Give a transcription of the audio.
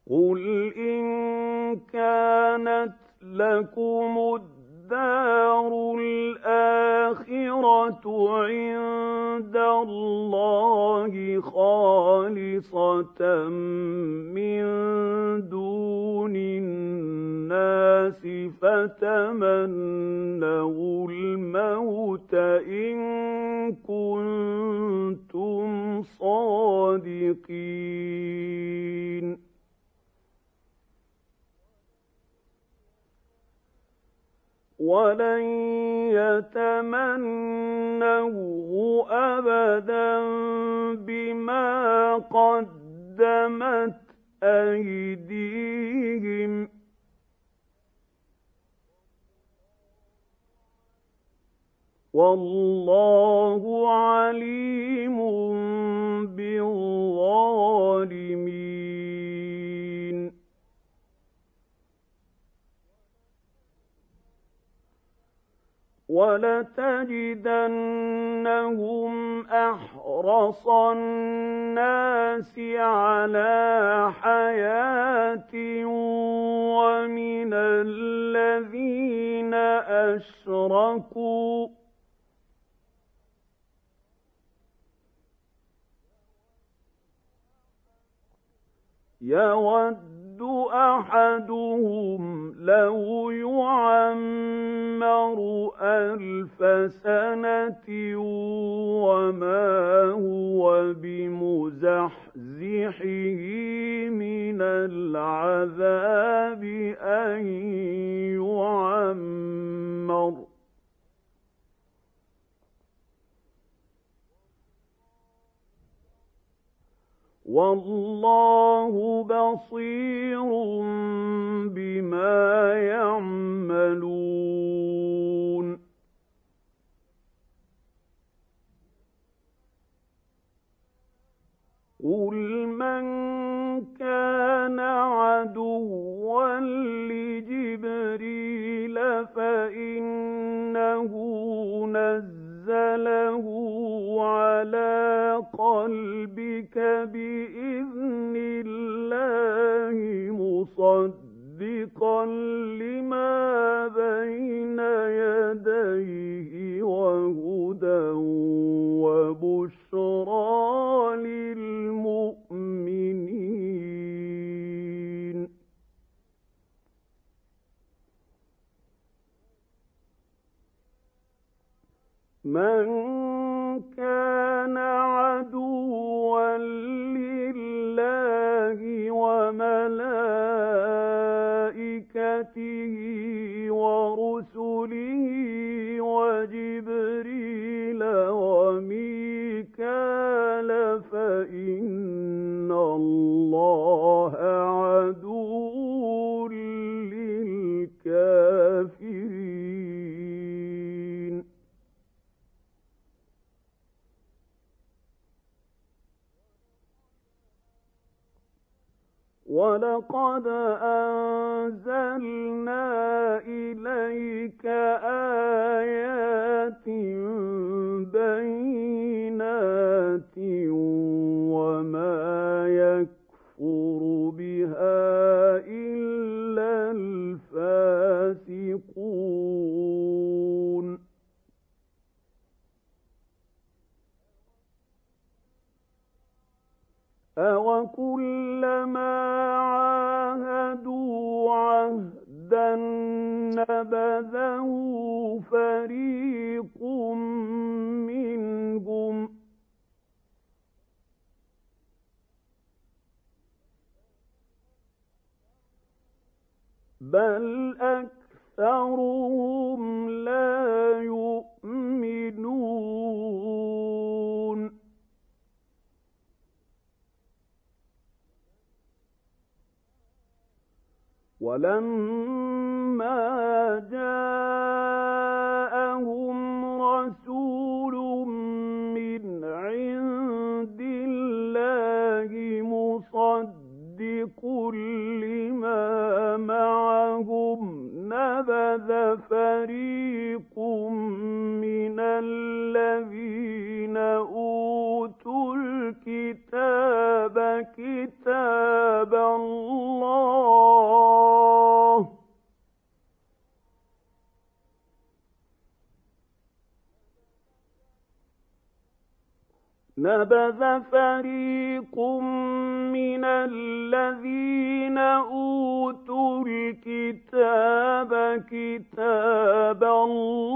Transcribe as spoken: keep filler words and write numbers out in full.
قُلْ إِن كَانَتْ لَكُمُ الدَّارُ الْآخِرَةُ عِندَ اللَّهِ خَالِصَةً مِّن دُونِ النَّاسِ فَتَمَنَّوُا الْمَوْتَ إِن كُنتُمْ صَادِقِينَ وَلَن يَتَمَنَّوْهُ أَبَدًا بِمَا قَدَّمَتْ أَيْدِيهِمْ ۗ وَاللَّهُ عَلِيمٌ بِالظَّالِمِينَ وَلَتَجِدَنَّهُمْ أَحْرَصَ النَّاسِ عَلَىٰ حَيَاةٍ وَمِنَ الَّذِينَ أَشْرَكُوا يَوَدُّ أَحَدُهُمْ لَوْ يُعَمَّرُ أَلْفَ سَنَةٍ وَمَا هُوَ بِمُزَحْزِحِهِ مِنَ الْعَذَابِ أَن يُعَمَّرَ ۗ وَاللَّهُ بَصِيرٌ بِمَا يَعْمَلُونَ قُلْ مَن كَانَ عَدُوًّا لِّجِبْرِيلَ فَإِنَّهُ نَزَّلَهُ عَلَىٰ قَلْبِكَ بِإِذْنِ اللَّهِ مُصَدِّقًا لِّمَا بَيْنَ يَدَيْهِ وَهُدًى وَبُشْرَىٰ لِلْمُؤْمِنِينَ مَن كَانَ عَدُوًّا لِّلَّهِ وَمَلَائِكَتِهِ وَرُسُلِهِ وَجِبْرِيلَ وَمِيكَالَ فَإِنَّ اللَّهَ عَدُوٌّ لِّلْكَافِرِينَ وَلَقَدْ أَنزَلْنَا إِلَيْكَ آيَاتٍ بَيِّنَاتٍ وَمَا يَكْفُرُ بِهَا إِلَّا الْفَاسِقُونَ أَوَكُلَّمَا عَاهَدُوا عَهْدًا نَّبَذَهُ فَرِيقٌ مِّنْهُمْ ۚ بَلْ أَكْثَرُهُمْ لَا يُؤْمِنُونَ وَلَمَّا جَاءَهُمْ رَسُولٌ مِّنْ عِندِ اللَّهِ مُصَدِّقٌ لِّمَا مَعَهُمْ نَبَذَ فَرِيقٌ مِّنَ الَّذِينَ أُوتُوا الْكِتَابَ كِتَابَ اللَّهِ نبذ فريق من الذين أوتوا الكتاب كتاب الله